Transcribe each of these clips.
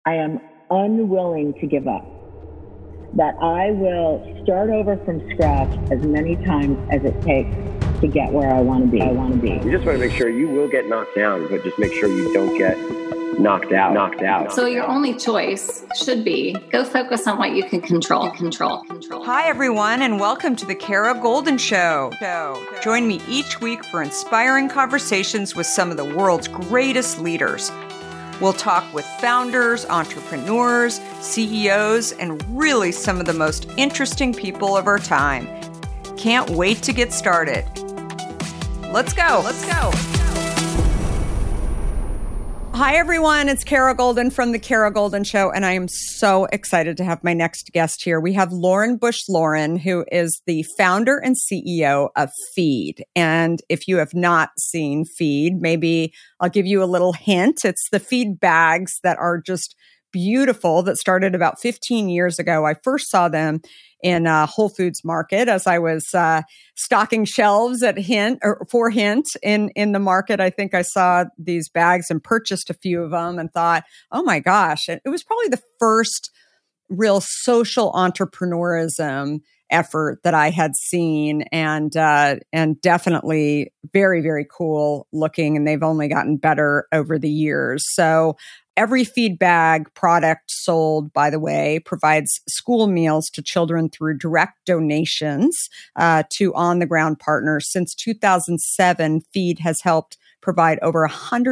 I am unwilling to give up, that I will start over from scratch as many times as it takes to get where I want to be. You just want to make sure you will get knocked down, but just make sure you don't get knocked out. So your only choice should be go focus on what you can control. Hi, everyone, and welcome to the Kara Goldin Show. Join me each week for inspiring conversations with some of the world's greatest leaders. We'll talk with founders, entrepreneurs, CEOs, and really some of the most interesting people of our time. Can't wait to get started. Let's go. Hi, everyone. It's Kara Goldin from The Kara Goldin Show, and I am so excited to have my next guest here. We have Lauren Bush Lauren, who is the founder and CEO of Feed. And if you have not seen Feed, maybe I'll give you a little hint. It's the Feed bags that are just beautiful that started about 15 years ago. I first saw them in Whole Foods Market as I was stocking shelves at Hint in the market. I think I saw these bags and purchased a few of them and thought, oh my gosh, it was probably the first real social entrepreneurism effort that I had seen, and definitely very, very cool looking. And they've only gotten better over the years. So every Feed bag product sold, by the way, provides school meals to children through direct donations to on-the-ground partners. Since 2007, Feed has helped provide over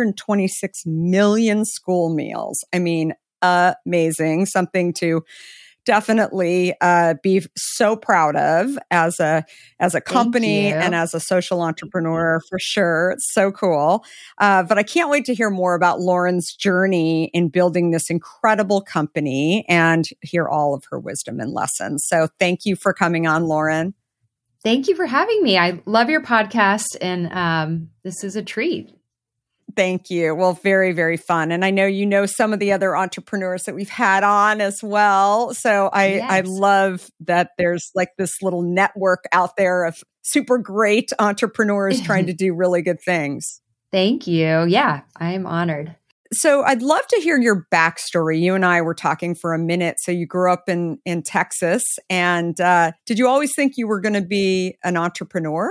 126 million school meals. I mean, amazing. Something to definitely be so proud of as a company and as a social entrepreneur, for sure. It's so cool. But I can't wait to hear more about Lauren's journey in building this incredible company and hear all of her wisdom and lessons. So thank you for coming on, Lauren. Thank you for having me. I love your podcast, and this is a treat. Thank you. Well, very, very fun. And I know you know some of the other entrepreneurs that we've had on as well. So I love that there's like this little network out there of super great entrepreneurs trying to do really good things. Thank you. Yeah, I am honored. So I'd love to hear your backstory. You and I were talking for a minute. So you grew up in Texas. And did you always think you were going to be an entrepreneur?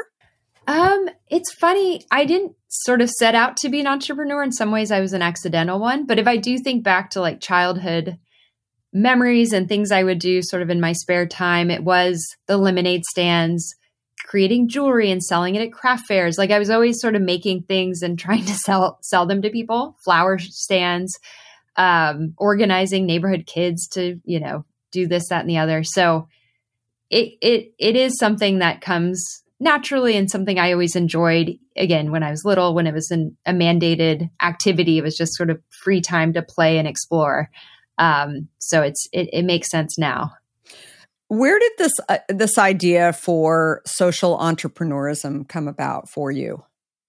It's funny. I didn't sort of set out to be an entrepreneur. In some ways, I was an accidental one. But if I do think back to like childhood memories and things I would do sort of in my spare time, it was the lemonade stands, creating jewelry and selling it at craft fairs. Like I was always sort of making things and trying to sell them to people, flower stands, organizing neighborhood kids to, do this, that, and the other. So it is something that comes naturally, and something I always enjoyed. Again, when I was little, when it was a mandated activity, it was just sort of free time to play and explore. So it makes sense now. Where did this idea for social entrepreneurism come about for you?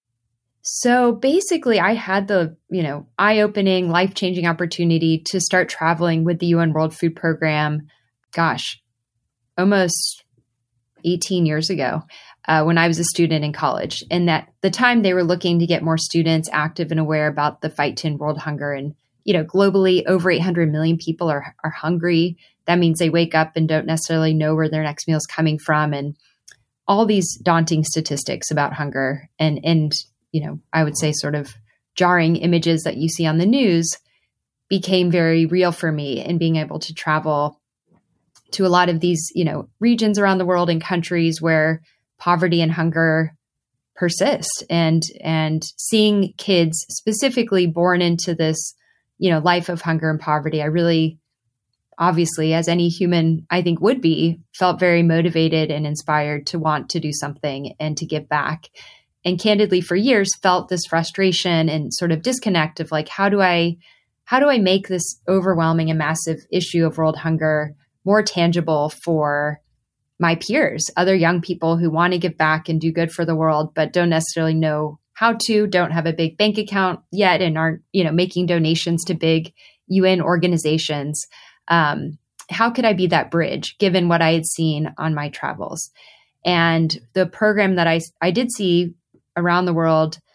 So basically, I had the eye-opening, life-changing opportunity to start traveling with the UN World Food Program. Gosh, almost 18 years ago. When I was a student in college. And at the time, they were looking to get more students active and aware about the fight to end world hunger. And, globally, over 800 million people are hungry. That means they wake up and don't necessarily know where their next meal is coming from. And all these daunting statistics about hunger and I would say sort of jarring images that you see on the news became very real for me, in being able to travel to a lot of these, regions around the world and countries where poverty and hunger persist, and seeing kids specifically born into this, life of hunger and poverty. I really, obviously, as any human I think would be, felt very motivated and inspired to want to do something and to give back. And candidly, for years, felt this frustration and sort of disconnect of like, how do I make this overwhelming and massive issue of world hunger more tangible for my peers, other young people who want to give back and do good for the world, but don't necessarily know how to, don't have a big bank account yet, and aren't, making donations to big UN organizations. How could I be that bridge, given what I had seen on my travels? And the program that I did see around the world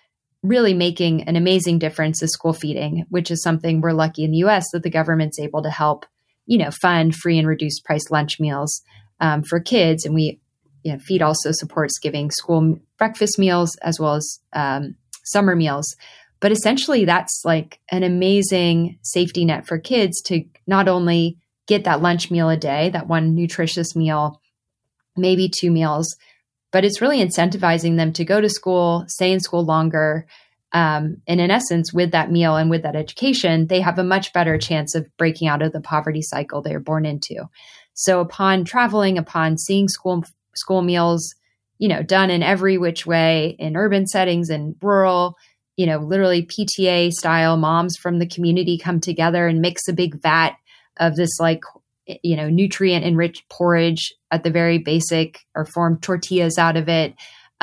really making an amazing difference is school feeding, which is something we're lucky in the US that the government's able to help, fund free and reduced price lunch meals for kids. And Feed also supports giving school breakfast meals as well as summer meals. But essentially, that's like an amazing safety net for kids to not only get that lunch meal a day, that one nutritious meal, maybe 2 meals, but it's really incentivizing them to go to school, stay in school longer. And in essence, with that meal and with that education, they have a much better chance of breaking out of the poverty cycle they are born into. So upon traveling, upon seeing school meals, done in every which way, in urban settings and rural, literally PTA style, moms from the community come together and mix a big vat of this nutrient enriched porridge at the very basic, or form tortillas out of it.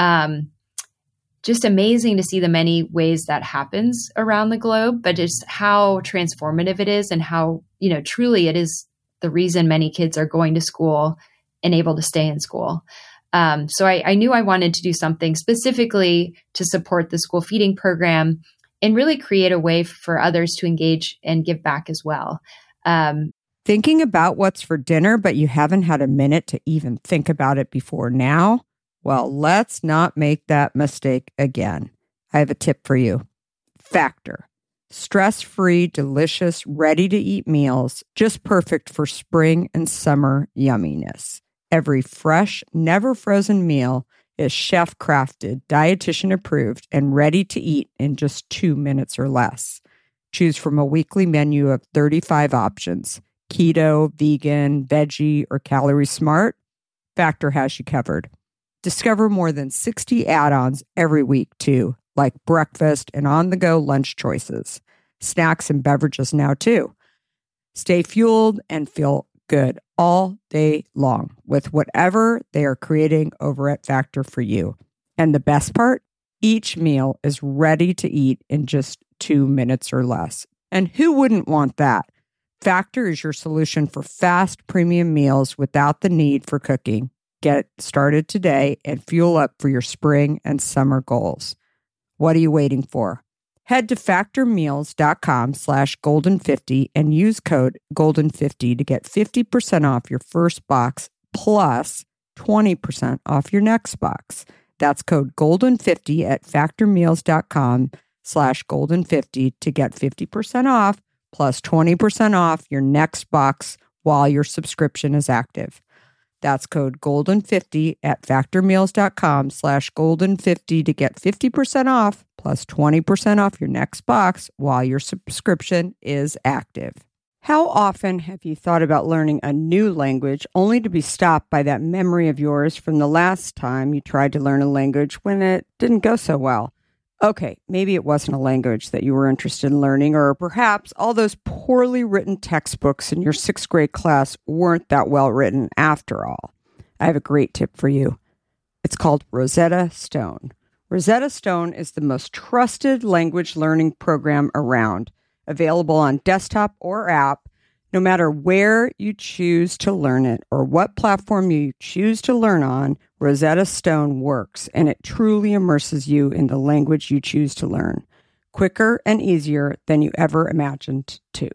Just amazing to see the many ways that happens around the globe, but just how transformative it is and how, truly it is the reason many kids are going to school and able to stay in school. So I knew I wanted to do something specifically to support the school feeding program and really create a way for others to engage and give back as well. Thinking about what's for dinner, but you haven't had a minute to even think about it before now? Well, let's not make that mistake again. I have a tip for you. Factor. Stress-free, delicious, ready-to-eat meals, just perfect for spring and summer yumminess. Every fresh, never frozen meal is chef-crafted, dietitian-approved, and ready to eat in just 2 minutes or less. Choose from a weekly menu of 35 options: keto, vegan, veggie, or calorie smart. Factor has you covered. Discover more than 60 add-ons every week, too, like breakfast and on-the-go lunch choices. Snacks and beverages now, too. Stay fueled and feel good all day long with whatever they are creating over at Factor for you. And the best part? Each meal is ready to eat in just 2 minutes or less. And who wouldn't want that? Factor is your solution for fast premium meals without the need for cooking. Get started today and fuel up for your spring and summer goals. What are you waiting for? Head to factormeals.com/golden50 and use code golden50 to get 50% off your first box plus 20% off your next box. That's code golden50 at factormeals.com/golden50 to get 50% off plus 20% off your next box while your subscription is active. That's code golden50 at factormeals.com/golden50 to get 50% off plus 20% off your next box while your subscription is active. How often have you thought about learning a new language only to be stopped by that memory of yours from the last time you tried to learn a language when it didn't go so well? Okay, maybe it wasn't a language that you were interested in learning, or perhaps all those poorly written textbooks in your 6th grade class weren't that well written after all. I have a great tip for you. It's called Rosetta Stone. Rosetta Stone is the most trusted language learning program around, available on desktop or app, no matter where you choose to learn it or what platform you choose to learn on. Rosetta Stone works, and it truly immerses you in the language you choose to learn, quicker and easier than you ever imagined to.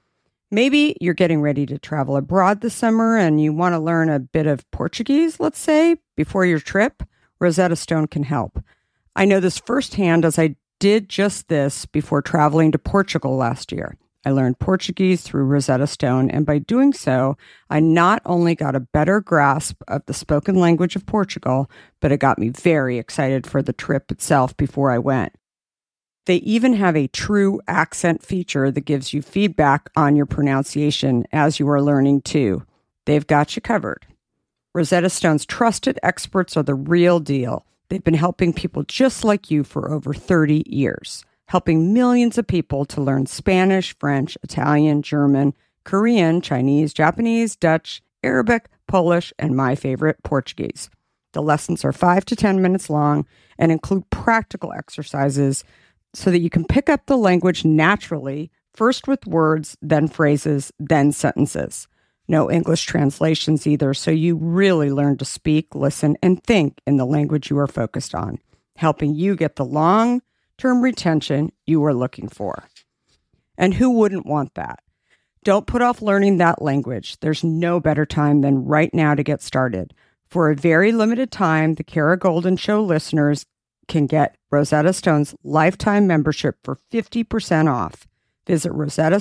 Maybe you're getting ready to travel abroad this summer and you want to learn a bit of Portuguese, let's say, before your trip. Rosetta Stone can help. I know this firsthand as I did just this before traveling to Portugal last year. I learned Portuguese through Rosetta Stone, and by doing so, I not only got a better grasp of the spoken language of Portugal, but it got me very excited for the trip itself before I went. They even have a true accent feature that gives you feedback on your pronunciation as you are learning too. They've got you covered. Rosetta Stone's trusted experts are the real deal. They've been helping people just like you for over 30 years. Helping millions of people to learn Spanish, French, Italian, German, Korean, Chinese, Japanese, Dutch, Arabic, Polish, and my favorite, Portuguese. The lessons are 5 to 10 minutes long and include practical exercises so that you can pick up the language naturally, first with words, then phrases, then sentences. No English translations either, so you really learn to speak, listen, and think in the language you are focused on, helping you get the long long-term retention you are looking for. And who wouldn't want that? Don't put off learning that language. There's no better time than right now to get started. For a very limited time, the Kara Goldin Show listeners can get Rosetta Stone's lifetime membership for 50% off. Visit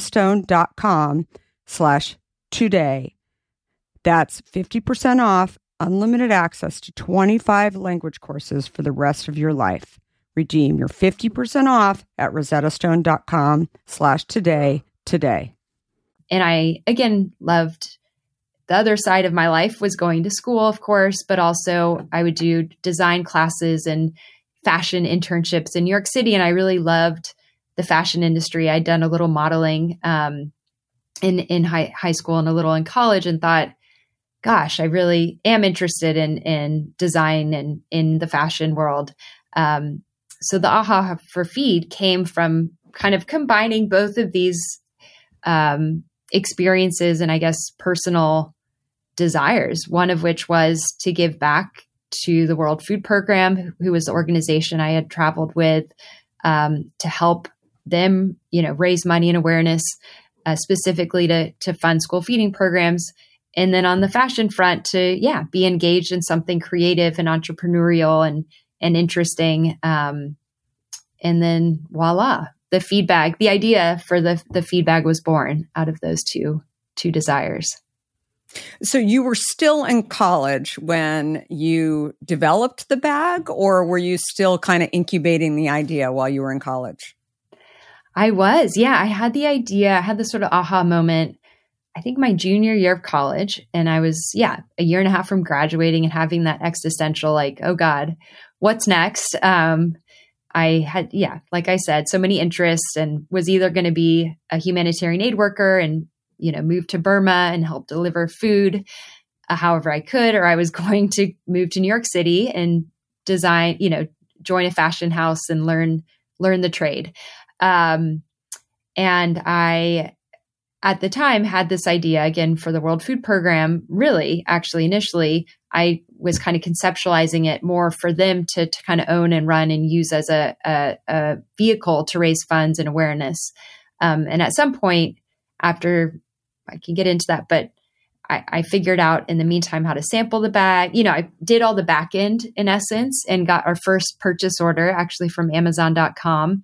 rosettastone.com/today. That's 50% off, unlimited access to 25 language courses for the rest of your life. Redeem your 50% off at rosettastone.com/today today. And I, again, loved the other side of my life was going to school, of course, but also I would do design classes and fashion internships in New York City. And I really loved the fashion industry. I'd done a little modeling in high school and a little in college, and thought, gosh, I really am interested in design and in the fashion world. So the aha for Feed came from kind of combining both of these experiences and, I guess, personal desires, one of which was to give back to the World Food Program, who was the organization I had traveled with, to help them, raise money and awareness, specifically to fund school feeding programs. And then on the fashion front to, be engaged in something creative and entrepreneurial and interesting. And then voila, the feed bag, the idea for the feed bag was born out of those two desires. So you were still in college when you developed the bag, or were you still kind of incubating the idea while you were in college? I was, I had the idea. I had this sort of aha moment, I think my junior year of college. And I was, a year and a half from graduating and having that existential, like, oh God, what's next? I had, like I said, so many interests, and was either going to be a humanitarian aid worker and, move to Burma and help deliver food however I could, or I was going to move to New York City and design, join a fashion house and learn the trade. And I, at the time, had this idea again for the World Food Program. Really, actually, initially, I was kind of conceptualizing it more for them to kind of own and run and use as a vehicle to raise funds and awareness. And at some point, after I can get into that, but I figured out in the meantime how to sample the bag. I did all the back end in essence and got our first purchase order actually from Amazon.com.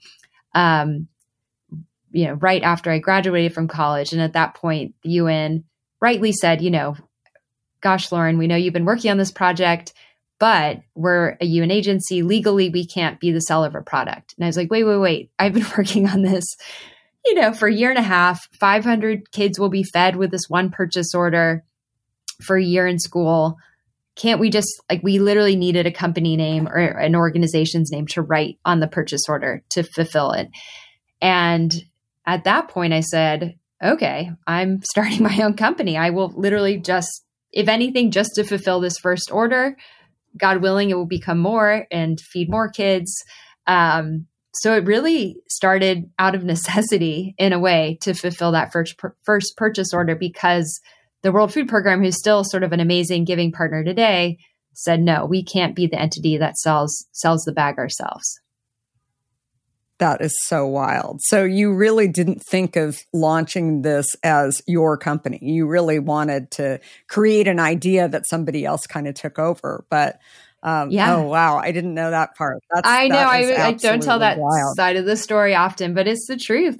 Right after I graduated from college. And at that point, the UN rightly said, gosh, Lauren, we know you've been working on this project, but we're a UN agency. Legally, we can't be the seller of a product. And I was like, wait. I've been working on this, for a year and a half. 500 kids will be fed with this one purchase order for a year in school. Can't we just, we literally needed a company name or an organization's name to write on the purchase order to fulfill it. And at that point, I said, okay, I'm starting my own company. I will literally just, if anything, just to fulfill this first order. God willing, it will become more and feed more kids. So it really started out of necessity in a way to fulfill that first purchase order, because the World Food Program, who's still sort of an amazing giving partner today, said, no, we can't be the entity that sells the bag ourselves. That is so wild. So you really didn't think of launching this as your company. You really wanted to create an idea that somebody else kind of took over. But oh, wow, I didn't know that part. I know. I don't tell that side of the story often, but it's the truth.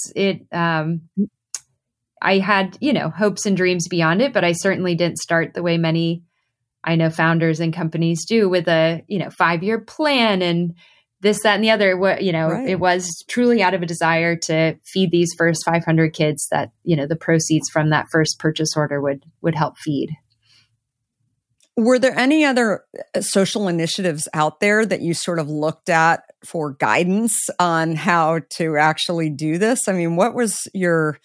I had, hopes and dreams beyond it, but I certainly didn't start the way many, I know, founders and companies do with a, 5-year plan and this, that, and the other. Right. It was truly out of a desire to feed these first 500 kids that, the proceeds from that first purchase order would help feed. Were there any other social initiatives out there that you sort of looked at for guidance on how to actually do this? I mean, what was your,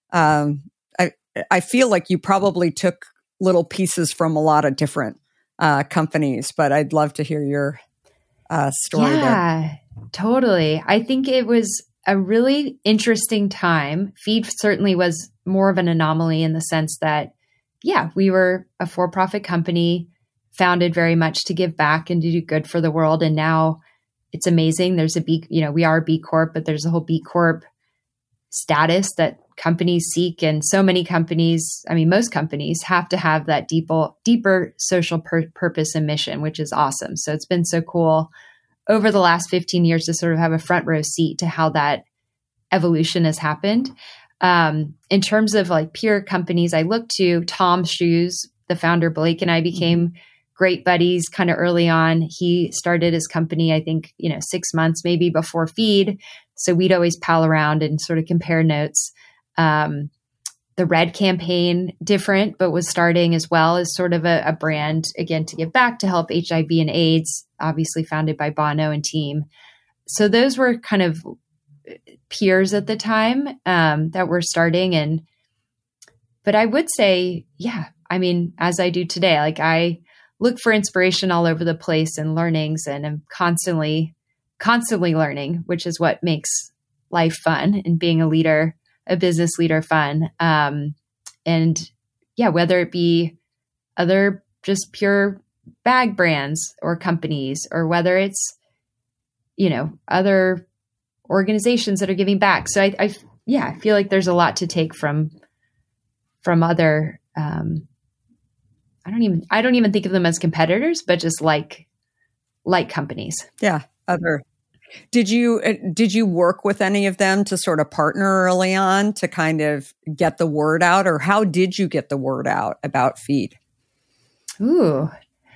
I feel like you probably took little pieces from a lot of different companies, but I'd love to hear your story there. Yeah, totally. I think it was a really interesting time. Feed certainly was more of an anomaly in the sense that, we were a for-profit company founded very much to give back and to do good for the world. And now it's amazing. There's a B, we are a B Corp, but there's a whole B Corp status that companies seek. And so many companies, most companies have to have that deeper social purpose and mission, which is awesome. So it's been so cool over the last 15 years to sort of have a front row seat to how that evolution has happened. In terms of like peer companies, I look to Tom's Shoes, the founder. Blake and I became great buddies kind of early on. He started his company, I think, 6 months maybe before Feed. So we'd always pal around and sort of compare notes. The Red campaign, different, but was starting as well as sort of a brand, again, to give back to help HIV and AIDS, obviously founded by Bono and team. So those were kind of peers at the time that were starting. But I would say, as I do today, like I look for inspiration all over the place and learnings, and I'm constantly learning, which is what makes life fun and being a business leader fun. Whether it be other just pure bag brands or companies, or whether it's, other organizations that are giving back. So I feel like there's a lot to take from other, I don't even think of them as competitors, but just like companies. Yeah. Did you work with any of them to sort of partner early on to kind of get the word out, or how did you get the word out about Feed? Ooh,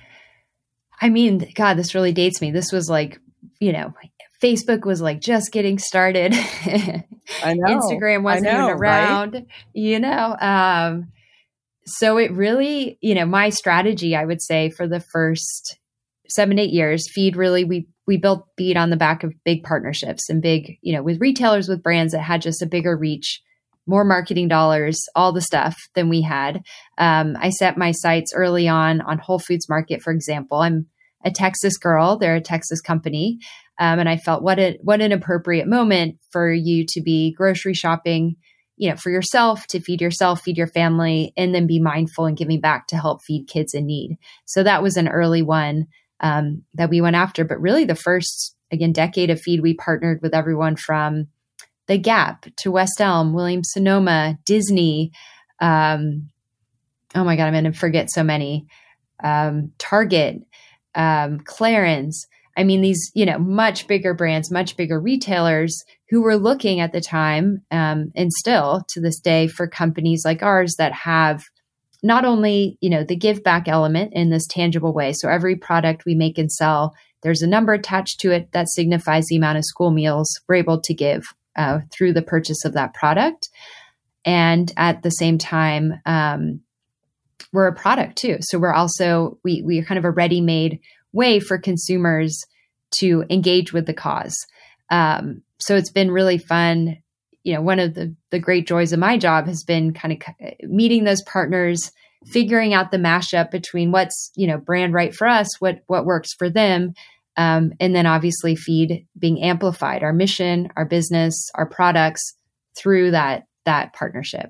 God, this really dates me. This was like, Facebook was like just getting started. I know. Instagram wasn't even around, right? So it really, my strategy, I would say, for the first 7-8 years, Feed really, we built Feed on the back of big partnerships and big, with retailers, with brands that had just a bigger reach, more marketing dollars, all the stuff than we had. I set my sights early on Whole Foods Market, for example. I'm a Texas girl. They're a Texas company. And I felt what an appropriate moment for you to be grocery shopping, for yourself, to feed yourself, feed your family, and then be mindful and giving back to help feed kids in need. So that was an early one that we went after. But really the first, decade of Feed, we partnered with everyone from The Gap to West Elm, Williams-Sonoma, Disney. Oh my God, I'm going to forget so many. Target, Clarins. These, much bigger brands, much bigger retailers who were looking at the time, and still to this day, for companies like ours that have not only, the give back element in this tangible way. So every product we make and sell, there's a number attached to it that signifies the amount of school meals we're able to give through the purchase of that product. And at the same time, we're a product too. So we're also, we are kind of a ready-made way for consumers to engage with the cause. So it's been really fun. One of the great joys of my job has been kind of meeting those partners, figuring out the mashup between what's, brand right for us, what works for them. And then obviously Feed being amplified, our mission, our business, our products through that partnership.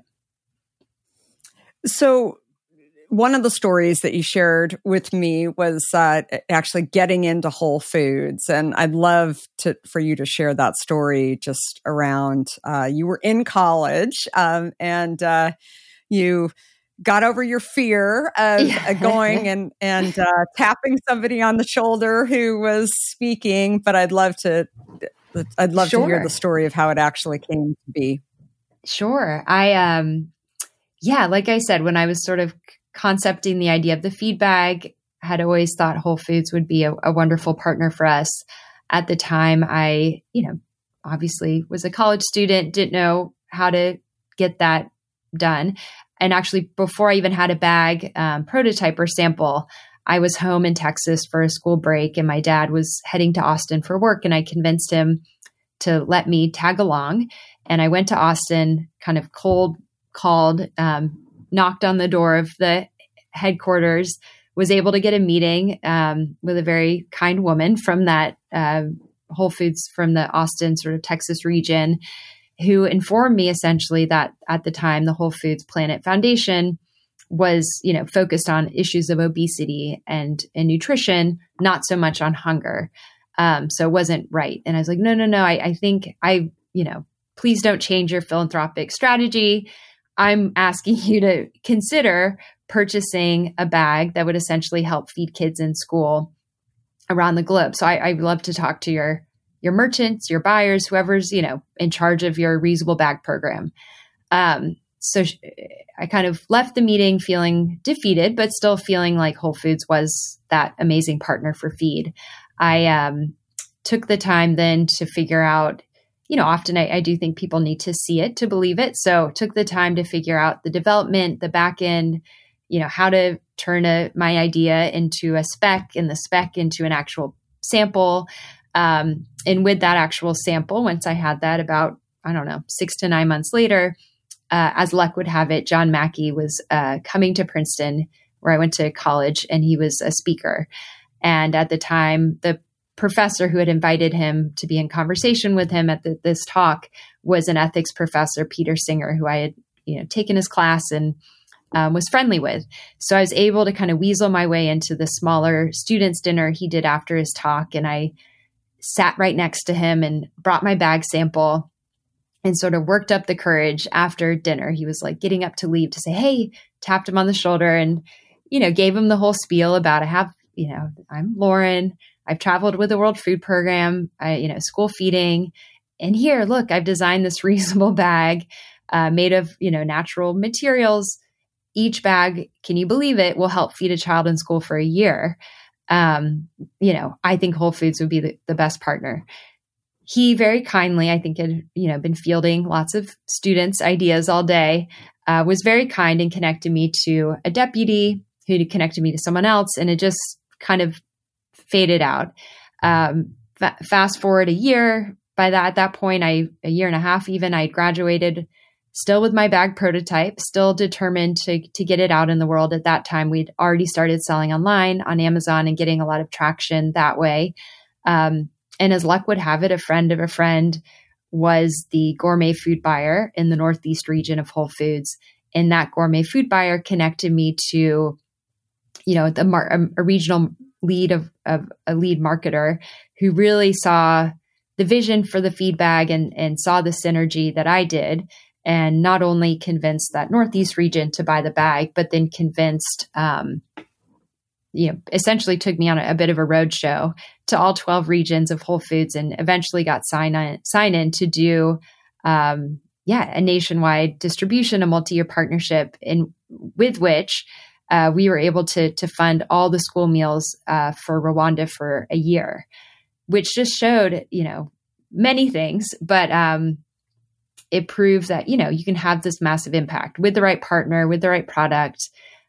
So one of the stories that you shared with me was actually getting into Whole Foods. And I'd love for you to share that story just around, you were in college and you got over your fear of going and tapping somebody on the shoulder who was speaking. But I'd love to hear the story of how it actually came to be. Sure. Like I said, when I was sort of concepting the idea of the Feed bag, I had always thought Whole Foods would be a wonderful partner for us. At the time, I, obviously was a college student, didn't know how to get that done. And actually, before I even had a bag prototype or sample, I was home in Texas for a school break, and my dad was heading to Austin for work, and I convinced him to let me tag along. And I went to Austin, kind of cold called, knocked on the door of the headquarters, was able to get a meeting with a very kind woman from that Whole Foods from the Austin sort of Texas region, who informed me essentially that at the time the Whole Foods Planet Foundation was, focused on issues of obesity and nutrition, not so much on hunger. So it wasn't right. And I was like, no, I think please don't change your philanthropic strategy. I'm asking you to consider purchasing a bag that would essentially help feed kids in school around the globe. So I'd love to talk to your merchants, your buyers, whoever's, in charge of your reusable bag program. So I kind of left the meeting feeling defeated, but still feeling like Whole Foods was that amazing partner for Feed. I took the time then to figure out, often I do think people need to see it to believe it. So took the time to figure out the development, the back end, how to turn my idea into a spec and the spec into an actual sample. And with that actual sample, once I had that about, 6 to 9 months later, as luck would have it, John Mackey was coming to Princeton, where I went to college, and he was a speaker. And at the time, the professor who had invited him to be in conversation with him at this talk was an ethics professor, Peter Singer, who I had taken his class and was friendly with. So I was able to kind of weasel my way into the smaller students' dinner he did after his talk. And I sat right next to him and brought my bag sample and sort of worked up the courage after dinner. He was like getting up to leave to say, hey, tapped him on the shoulder and, gave him the whole spiel about I'm Lauren. I've traveled with the World Food Program, school feeding. And here, look, I've designed this reusable bag made of, natural materials. Each bag, can you believe it, will help feed a child in school for a year. I think Whole Foods would be the best partner. He very kindly, I think, had been fielding lots of students' ideas all day, was very kind and connected me to a deputy who connected me to someone else, and it just kind of faded out. Fast forward a year. At that point, a year and a half even, I graduated, still with my bag prototype, still determined to get it out in the world. At that time, we'd already started selling online on Amazon and getting a lot of traction that way. And as luck would have it, a friend of a friend was the gourmet food buyer in the Northeast region of Whole Foods. And that gourmet food buyer connected me to, a regional lead of a lead marketer who really saw the vision for the feed bag and saw the synergy that I did. And not only convinced that Northeast region to buy the bag, but then convinced, essentially took me on a bit of a road show to all 12 regions of Whole Foods, and eventually got sign in to do, a nationwide distribution, a multi-year partnership, with which we were able to fund all the school meals for Rwanda for a year, which just showed, many things, but it proves that, you can have this massive impact with the right partner, with the right product,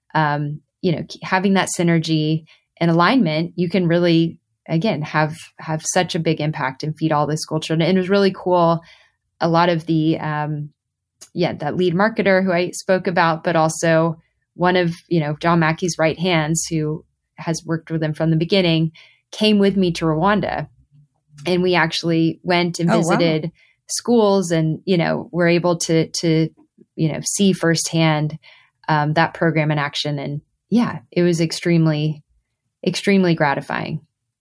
having that synergy and alignment, you can really, again, have such a big impact and feed all the school children. And it was really cool. A lot of the, that lead marketer who I spoke about, but also one of, John Mackey's right hands, who has worked with him from the beginning, came with me to Rwanda. And we actually went and visited schools and, were able to see firsthand that program in action. And it was extremely, extremely gratifying.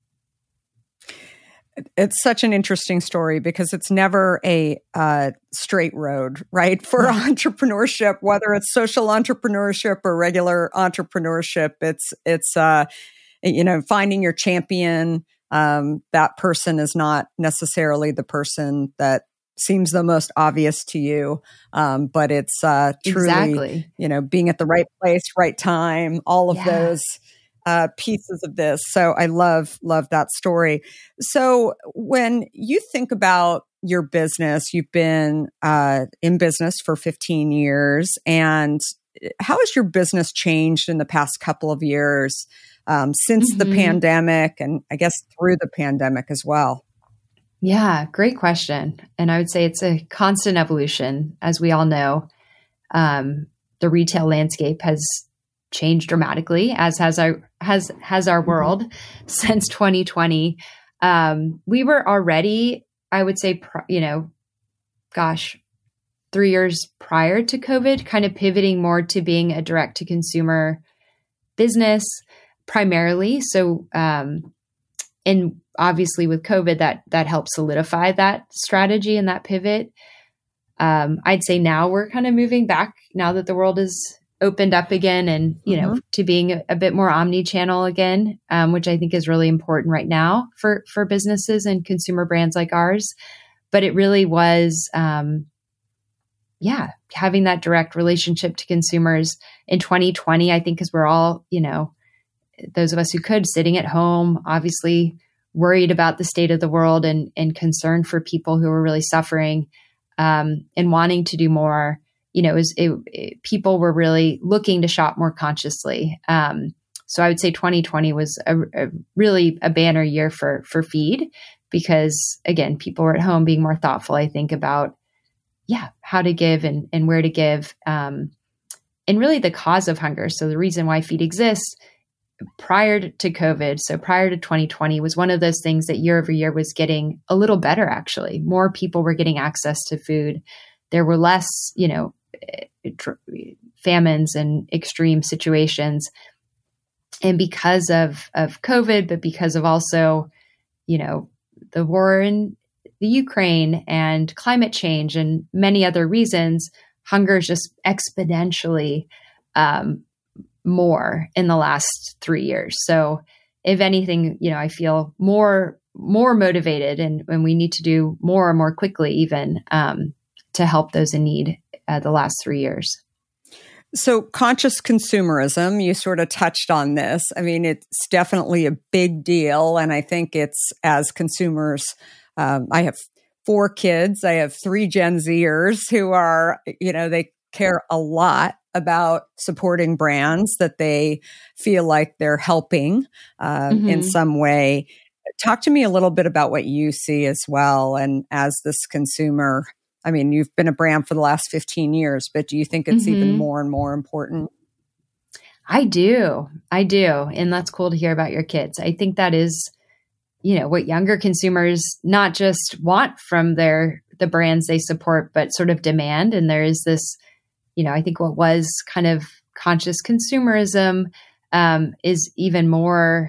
It's such an interesting story because it's never a straight road, right? For entrepreneurship, whether it's social entrepreneurship or regular entrepreneurship, it's finding your champion. That person is not necessarily the person that seems the most obvious to you. But it's truly, being at the right place, right time, all of those pieces of this. So I love that story. So when you think about your business, you've been in business for 15 years. And how has your business changed in the past couple of years since the pandemic, and I guess through the pandemic as well? Yeah, great question. And I would say it's a constant evolution. As we all know, the retail landscape has changed dramatically, as has our world since 2020. We were already, I would say, 3 years prior to COVID, kind of pivoting more to being a direct to consumer business primarily. So, And obviously with COVID, that helped solidify that strategy and that pivot. I'd say now we're kind of moving back now that the world is opened up again and, to being a bit more omni-channel again, which I think is really important right now for businesses and consumer brands like ours. But it really was, having that direct relationship to consumers in 2020, I think, because we're all, those of us who could, sitting at home, obviously worried about the state of the world and concerned for people who were really suffering, and wanting to do more. People were really looking to shop more consciously. So I would say 2020 was really a banner year for Feed, because again, people were at home being more thoughtful, I think, about how to give and where to give, and really the cause of hunger. So the reason why Feed exists prior to COVID, so prior to 2020, was one of those things that year over year was getting a little better, actually. More people were getting access to food. There were less, famines and extreme situations. And because of COVID, but because of also, the war in the Ukraine and climate change and many other reasons, hunger is just exponentially more in the last 3 years. So if anything, I feel more motivated and we need to do more and more quickly even to help those in need the last 3 years. So conscious consumerism, you sort of touched on this. I mean, it's definitely a big deal. And I think it's, as consumers, I have 4 kids. I have 3 Gen Zers who are, they care a lot about supporting brands that they feel like they're helping in some way. Talk to me a little bit about what you see as well. And as this consumer, I mean, you've been a brand for the last 15 years, but do you think it's even more and more important? I do. And that's cool to hear about your kids. I think that is, what younger consumers not just want from the brands they support, but sort of demand. And there is this, I think what was kind of conscious consumerism is even more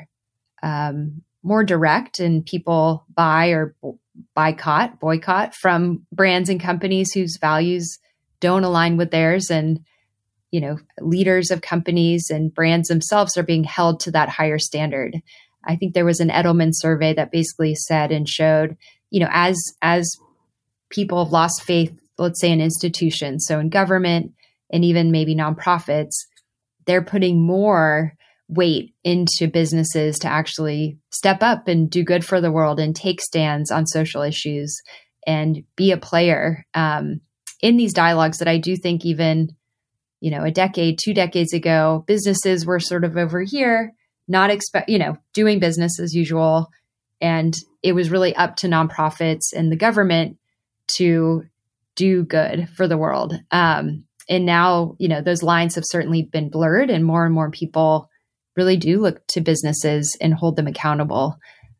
direct, and people buy or boycott from brands and companies whose values don't align with theirs. And, leaders of companies and brands themselves are being held to that higher standard. I think there was an Edelman survey that basically said and showed, as people have lost faith, let's say in institutions, so in government and even maybe nonprofits, they're putting more weight into businesses to actually step up and do good for the world and take stands on social issues and be a player in these dialogues that I do think even, a decade, 2 decades ago, businesses were sort of over here, not doing business as usual. And it was really up to nonprofits and the government to do good for the world. And now, those lines have certainly been blurred, and more people really do look to businesses and hold them accountable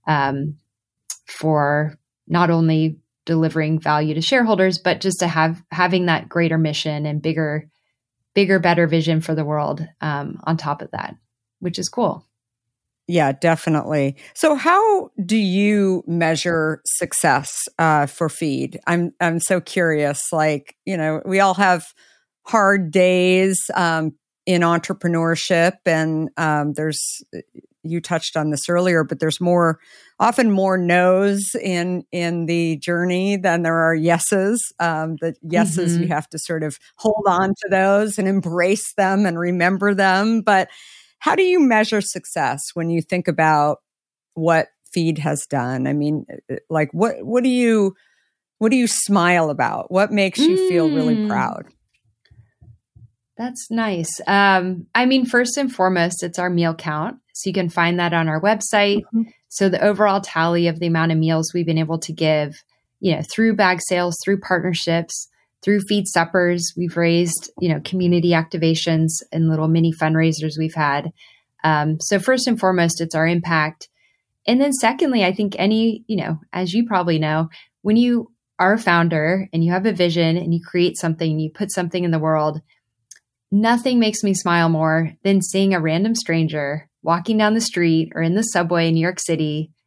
for not only delivering value to shareholders, but just to having that greater mission and bigger, better vision for the world on top of that, which is cool. Yeah, definitely. So how do you measure success for Feed? I'm so curious. Like, we all have hard days in entrepreneurship, and you touched on this earlier, but there's often more no's in the journey than there are yeses. The yeses, you have to sort of hold on to those and embrace them and remember them. But how do you measure success when you think about what Feed has done? I mean, like what do you smile about? What makes you feel really proud? That's nice. First and foremost, it's our meal count. So you can find that on our website. So the overall tally of the amount of meals we've been able to give, through bag sales, through partnerships, through Feed Suppers, we've raised, community activations and little mini fundraisers we've had. So first and foremost, it's our impact. And then secondly, I think as you probably know, when you are a founder and you have a vision and you create something, you put something in the world, nothing makes me smile more than seeing a random stranger walking down the street or in the subway in New York City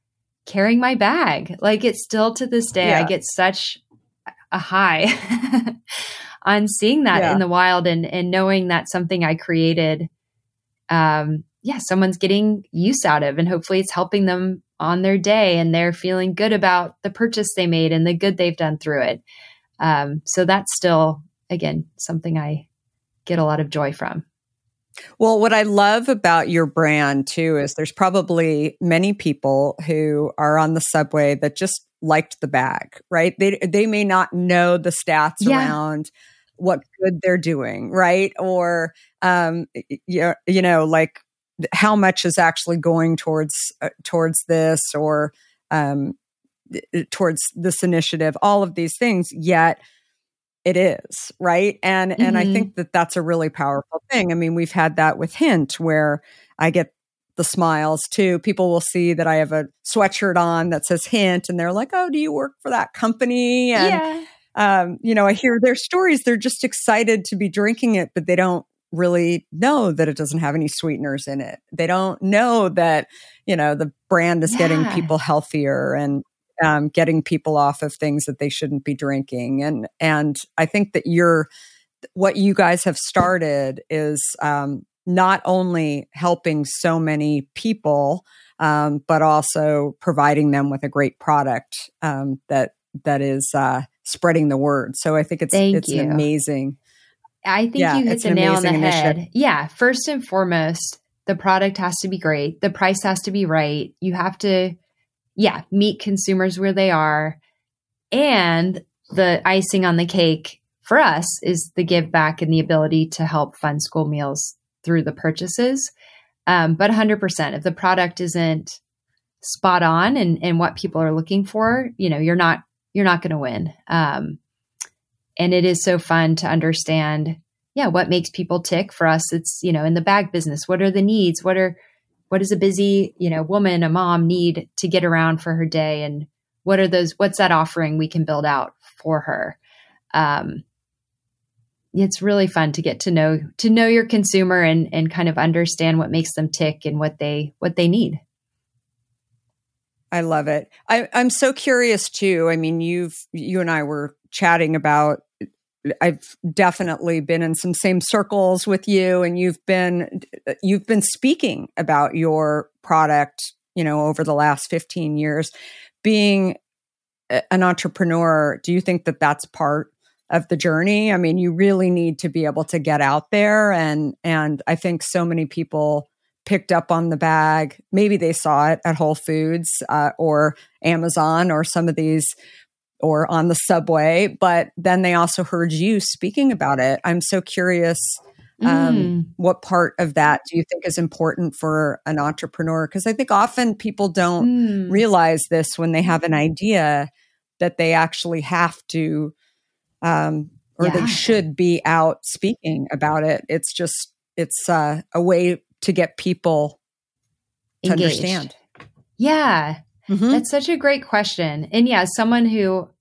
carrying my bag. Like it's still to this day, I get such a high on seeing that in the wild and knowing that's something I created. Someone's getting use out of, and hopefully it's helping them on their day and they're feeling good about the purchase they made and the good they've done through it. So that's still, again, something I get a lot of joy from. Well, what I love about your brand too is there's probably many people who are on the subway that just liked the bag, right? They may not know the stats around what good they're doing, right? Or like how much is actually going towards this or towards this initiative, all of these things, yet it is, right? And I think that that's a really powerful thing. I mean, we've had that with Hint where I get the smiles too. People will see that I have a sweatshirt on that says Hint and they're like, oh, do you work for that company? And, I hear their stories. They're just excited to be drinking it, but they don't really know that it doesn't have any sweeteners in it. They don't know that, the brand is getting people healthier and getting people off of things that they shouldn't be drinking. And I think that what you guys have started is not only helping so many people, but also providing them with a great product that is spreading the word. So I think it's an amazing. I think you hit the nail on the head. Yeah. First and foremost, the product has to be great. The price has to be right. You have to meet consumers where they are. And the icing on the cake for us is the give back and the ability to help fund school meals through the purchases. But 100%, if the product isn't spot on and what people are looking for, you're not going to win. And it is so fun to understand, what makes people tick. For us, it's, in the bag business, what are the needs? What does a busy, woman, a mom need to get around for her day? And what's that offering we can build out for her? It's really fun to get to know your consumer and kind of understand what makes them tick and what they need. I love it. I'm so curious too. I mean, you and I were chatting about, I've definitely been in some same circles with you, and you've been speaking about your product, over the last 15 years. Being an entrepreneur, do you think that that's part of the journey? I mean, you really need to be able to get out there, and I think so many people picked up on the bag. Maybe they saw it at Whole Foods or Amazon or some of these, or on the subway, but then they also heard you speaking about it. I'm so curious, what part of that do you think is important for an entrepreneur? Because I think often people don't realize this when they have an idea that they actually have to, or they should be out speaking about it. It's a way to get people to understand. Yeah. Mm-hmm. That's such a great question. And someone who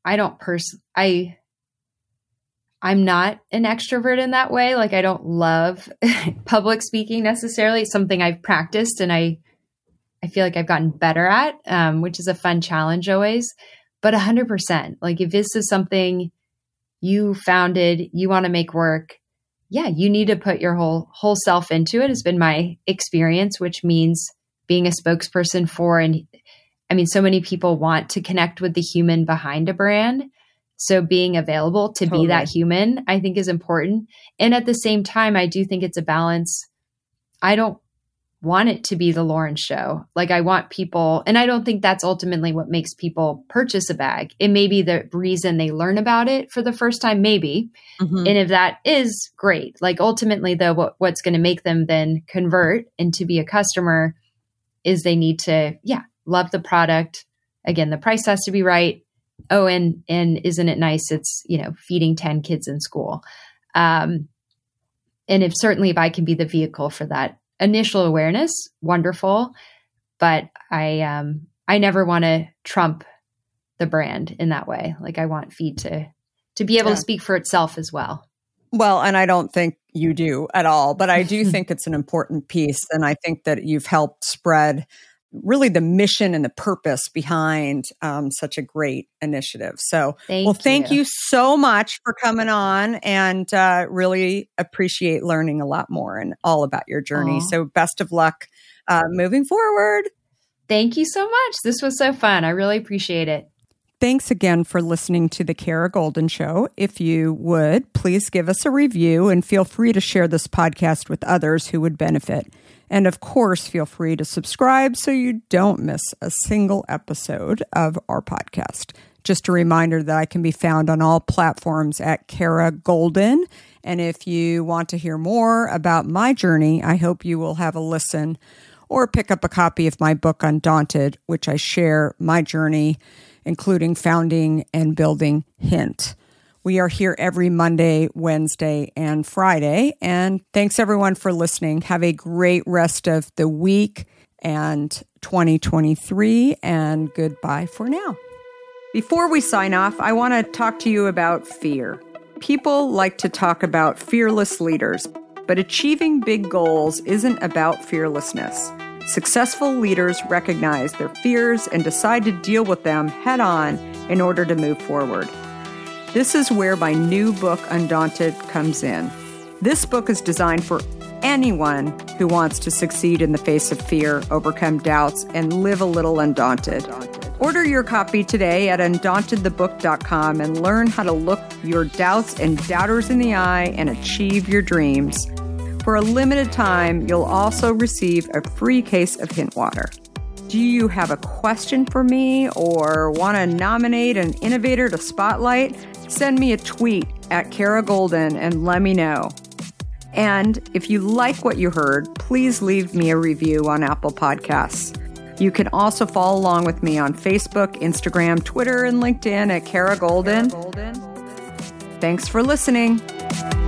I'm not an extrovert in that way. Like I don't love public speaking necessarily. It's something I've practiced and I feel like I've gotten better at, which is a fun challenge always. But 100%, like if this is something you founded, you want to make work, you need to put your whole self into it. Has been my experience, which means being a spokesperson for, and I mean, so many people want to connect with the human behind a brand. So being available to be that human, I think is important. And at the same time, I do think it's a balance. I don't want it to be the Lauren show. Like I want people, and I don't think that's ultimately what makes people purchase a bag. It may be the reason they learn about it for the first time, maybe. Mm-hmm. And if that is great, like ultimately though, what's going to make them then convert and to be a customer is they need to, love the product. Again, the price has to be right. Oh, and isn't it nice? It's, feeding 10 kids in school. And if I can be the vehicle for that initial awareness, wonderful. But I never want to trump the brand in that way. Like I want Feed to be able to speak for itself as well. Well, and I don't think you do at all, but I do think it's an important piece. And I think that you've helped spread really the mission and the purpose behind such a great initiative. So, thank you so much for coming on, and really appreciate learning a lot more and all about your journey. So best of luck moving forward. Thank you so much. This was so fun. I really appreciate it. Thanks again for listening to The Kara Goldin Show. If you would, please give us a review and feel free to share this podcast with others who would benefit. And of course, feel free to subscribe so you don't miss a single episode of our podcast. Just a reminder that I can be found on all platforms at Kara Goldin. And if you want to hear more about my journey, I hope you will have a listen or pick up a copy of my book, Undaunted, which I share my journey, including founding and building Hint. We are here every Monday, Wednesday, and Friday. And thanks everyone for listening. Have a great rest of the week and 2023, and goodbye for now. Before we sign off, I want to talk to you about fear. People like to talk about fearless leaders, but achieving big goals isn't about fearlessness. Successful leaders recognize their fears and decide to deal with them head on in order to move forward. This is where my new book, Undaunted, comes in. This book is designed for anyone who wants to succeed in the face of fear, overcome doubts, and live a little undaunted. Order your copy today at undauntedthebook.com and learn how to look your doubts and doubters in the eye and achieve your dreams. For a limited time, you'll also receive a free case of Hint water. Do you have a question for me or want to nominate an innovator to spotlight? Send me a tweet at Kara Goldin and let me know. And if you like what you heard, please leave me a review on Apple Podcasts. You can also follow along with me on Facebook, Instagram, Twitter, and LinkedIn at Kara Goldin. Thanks for listening.